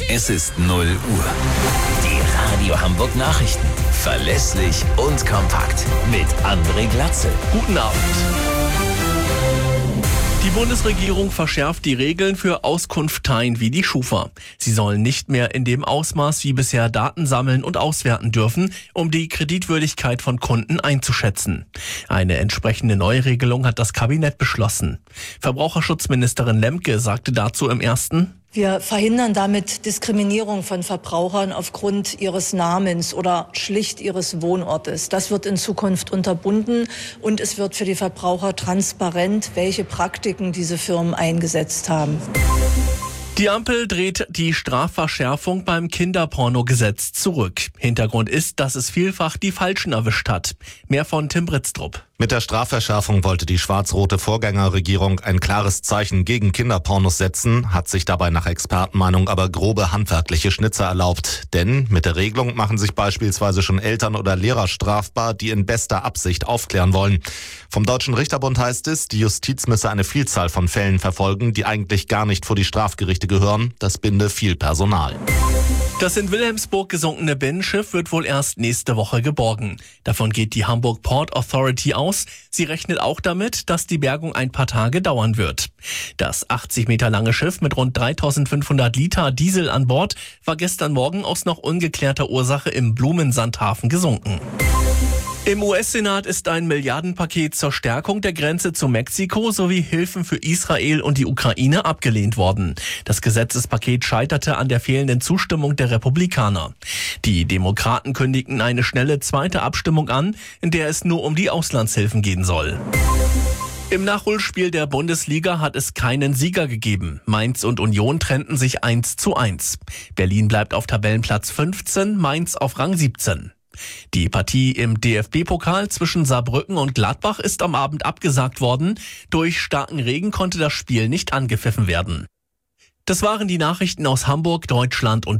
Es ist 0 Uhr. Die Radio Hamburg Nachrichten. Verlässlich und kompakt. Mit André Glatzel. Guten Abend. Die Bundesregierung verschärft die Regeln für Auskunfteien wie die Schufa. Sie sollen nicht mehr in dem Ausmaß wie bisher Daten sammeln und auswerten dürfen, um die Kreditwürdigkeit von Kunden einzuschätzen. Eine entsprechende Neuregelung hat das Kabinett beschlossen. Verbraucherschutzministerin Lemke sagte dazu im Ersten: Wir verhindern damit Diskriminierung von Verbrauchern aufgrund ihres Namens oder schlicht ihres Wohnortes. Das wird in Zukunft unterbunden und es wird für die Verbraucher transparent, welche Praktiken diese Firmen eingesetzt haben. Die Ampel dreht die Strafverschärfung beim Kinderpornogesetz zurück. Hintergrund ist, dass es vielfach die Falschen erwischt hat. Mehr von Tim Britztrup. Mit der Strafverschärfung wollte die schwarz-rote Vorgängerregierung ein klares Zeichen gegen Kinderpornos setzen, hat sich dabei nach Expertenmeinung aber grobe handwerkliche Schnitzer erlaubt. Denn mit der Regelung machen sich beispielsweise schon Eltern oder Lehrer strafbar, die in bester Absicht aufklären wollen. Vom Deutschen Richterbund heißt es, die Justiz müsse eine Vielzahl von Fällen verfolgen, die eigentlich gar nicht vor die Strafgerichte gehören. Das binde viel Personal. Das in Wilhelmsburg gesunkene Binnenschiff wird wohl erst nächste Woche geborgen. Davon geht die Hamburg Port Authority aus. Sie rechnet auch damit, dass die Bergung ein paar Tage dauern wird. Das 80 Meter lange Schiff mit rund 3500 Liter Diesel an Bord war gestern Morgen aus noch ungeklärter Ursache im Blumensandhafen gesunken. Im US-Senat ist ein Milliardenpaket zur Stärkung der Grenze zu Mexiko sowie Hilfen für Israel und die Ukraine abgelehnt worden. Das Gesetzespaket scheiterte an der fehlenden Zustimmung der Republikaner. Die Demokraten kündigten eine schnelle zweite Abstimmung an, in der es nur um die Auslandshilfen gehen soll. Im Nachholspiel der Bundesliga hat es keinen Sieger gegeben. Mainz und Union trennten sich 1:1. Berlin bleibt auf Tabellenplatz 15, Mainz auf Rang 17. Die Partie im DFB-Pokal zwischen Saarbrücken und Gladbach ist am Abend abgesagt worden. Durch starken Regen konnte das Spiel nicht angepfiffen werden. Das waren die Nachrichten aus Hamburg, Deutschland und